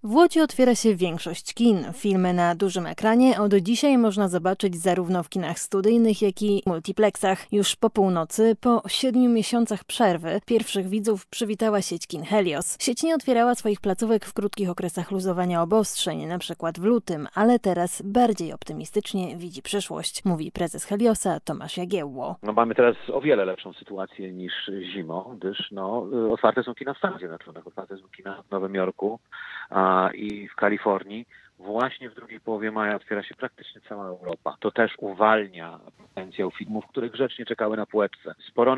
W Łodzi otwiera się większość kin. Filmy na dużym ekranie od dzisiaj można zobaczyć zarówno w kinach studyjnych, jak i multiplexach. Już po północy, po 7 miesiącach przerwy, pierwszych widzów przywitała sieć kin Helios. Sieć nie otwierała swoich placówek w krótkich okresach luzowania obostrzeń, na przykład w lutym, ale teraz bardziej optymistycznie widzi przyszłość, mówi prezes Heliosa Tomasz Jagiełło. Mamy teraz o wiele lepszą sytuację niż zimą, gdyż otwarte są kina w Stanach Zjednoczonych, otwarte są kina w Nowym Jorku i w Kalifornii. Właśnie w drugiej połowie maja otwiera się praktycznie cała Europa. To też uwalnia potencjał filmów, które grzecznie czekały na półeczce. Sporo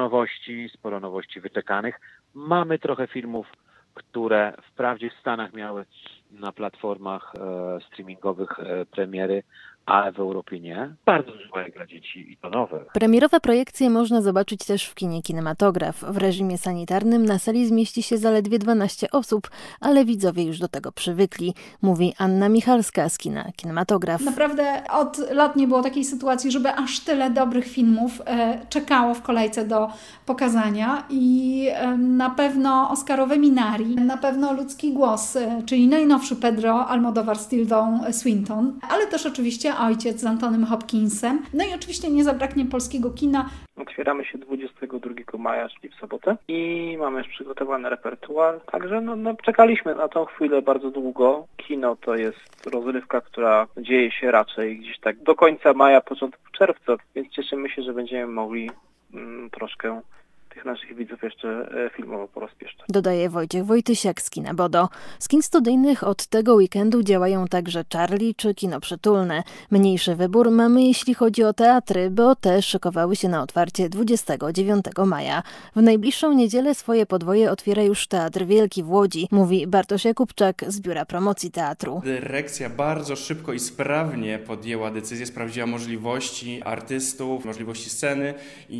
nowości wyczekanych. Mamy trochę filmów, które wprawdzie w Stanach miały na platformach streamingowych premiery, ale w Europie nie. Bardzo dużo jak dla dzieci i to nowe. Premierowe projekcje można zobaczyć też w kinie Kinematograf. W reżimie sanitarnym na sali zmieści się zaledwie 12 osób, ale widzowie już do tego przywykli, mówi Anna Michalska z kina Kinematograf. Naprawdę od lat nie było takiej sytuacji, żeby aż tyle dobrych filmów czekało w kolejce do pokazania i na pewno Oscarowe Minari, na pewno Ludzki głos, czyli najnowszy Pedro Almodóvar z Tildą Swinton, ale też oczywiście Ojciec z Antonym Hopkinsem. No i oczywiście nie zabraknie polskiego kina. Otwieramy się 22 maja, czyli w sobotę i mamy już przygotowany repertuar. Także czekaliśmy na tą chwilę bardzo długo. Kino to jest rozrywka, która dzieje się raczej gdzieś tak do końca maja, początku czerwca, więc cieszymy się, że będziemy mogli troszkę tych naszych widzów jeszcze filmowo porozpieszczać. Dodaje Wojciech Wojtysiak z kina Bodo. Z kin studyjnych od tego weekendu działają także Charlie czy kino przytulne. Mniejszy wybór mamy jeśli chodzi o teatry, bo te szykowały się na otwarcie 29 maja. W najbliższą niedzielę swoje podwoje otwiera już Teatr Wielki w Łodzi, mówi Bartosz Jakubczak z Biura Promocji Teatru. Dyrekcja bardzo szybko i sprawnie podjęła decyzję, sprawdziła możliwości artystów, możliwości sceny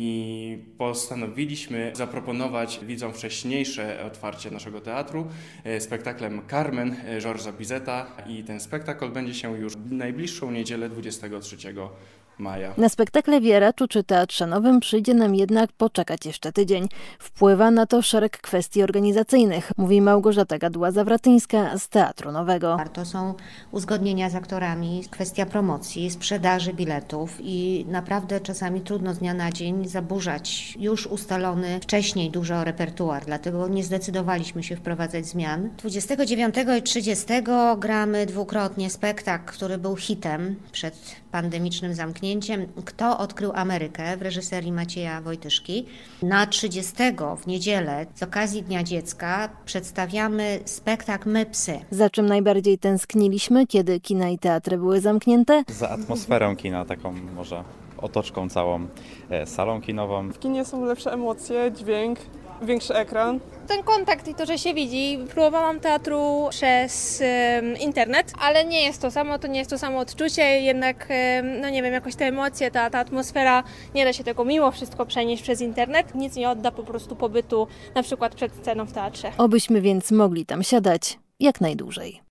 i postanowiliśmy zaproponować widzom wcześniejsze otwarcie naszego teatru spektaklem Carmen Georgesa Bizeta i ten spektakl będzie się już w najbliższą niedzielę 23 maja. Na spektakle w Jaraczu czy Teatrze Nowym przyjdzie nam jednak poczekać jeszcze tydzień. Wpływa na to szereg kwestii organizacyjnych, mówi Małgorzata Gaduła-Zawratyńska z Teatru Nowego. To są uzgodnienia z aktorami, kwestia promocji, sprzedaży biletów i naprawdę czasami trudno z dnia na dzień zaburzać już ustalony wcześniej dużo repertuar, dlatego nie zdecydowaliśmy się wprowadzać zmian. 29 i 30 gramy dwukrotnie spektakl, który był hitem przed pandemicznym zamknięciem. Kto odkrył Amerykę w reżyserii Macieja Wojtyszki. Na 30 w niedzielę z okazji Dnia Dziecka przedstawiamy spektakl My psy. Za czym najbardziej tęskniliśmy, kiedy kina i teatry były zamknięte? Za atmosferą kina, taką może otoczką całą, salą kinową. W kinie są lepsze emocje, dźwięk, większy ekran. Ten kontakt i to, że się widzi. Próbowałam teatru przez internet, ale nie jest to samo odczucie, jednak nie wiem, jakoś te emocje, ta atmosfera, nie da się tego mimo wszystko przenieść przez internet. Nic nie odda po prostu pobytu na przykład przed sceną w teatrze. Obyśmy więc mogli tam siadać jak najdłużej.